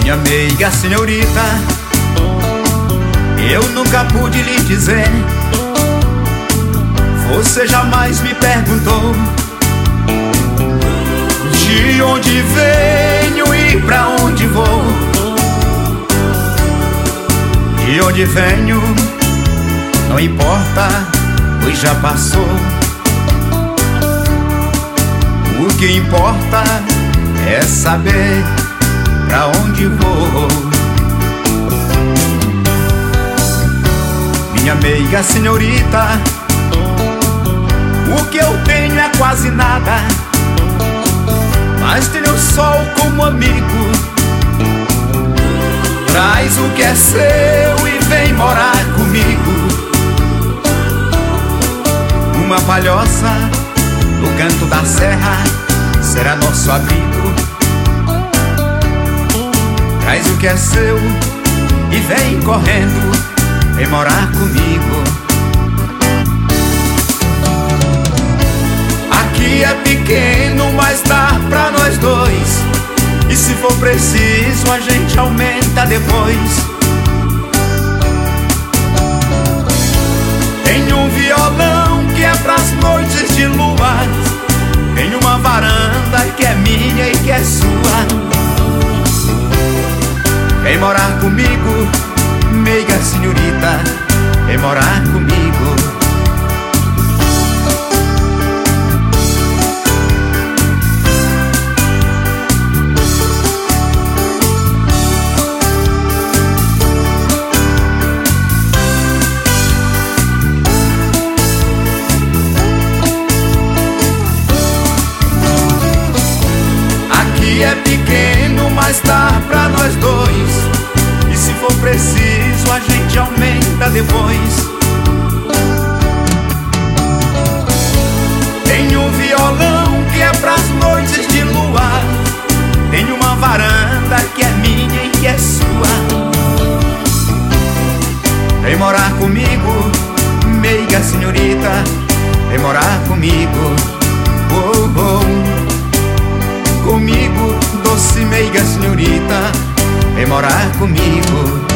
Minha meiga senhorita, eu nunca pude lhe dizer. Você jamais me perguntou de onde venho e pra onde vou. De onde venho não importa, pois já passou. O que importa é saber pra onde vou. Minha meiga senhorita, o que eu tenho é quase nada, mas tenho o sol como amigo. Traz o que é seu e vem morar comigo. Uma palhoça no canto da serra será nosso abrigo. Traz o que é seu e vem correndo, vem morar comigo. Aqui é pequeno, mas dá pra nós dois. E se for preciso, a gente aumenta depois. Tem um violão que é pras noites de lua. Tem uma varanda que é minha e que é sua. Vem morar comigo, meiga senhorita, vem morar comigo. Aqui é pequeno, mas dá pra nós dois. E se for preciso, a gente aumenta depois. Tem um violão que é pras noites de lua. Tem uma varanda que é minha e que é sua. Vem morar comigo, meiga senhorita, vem morar comigo. Oh, oh. Comigo, doce meiga senhorita, vem morar comigo.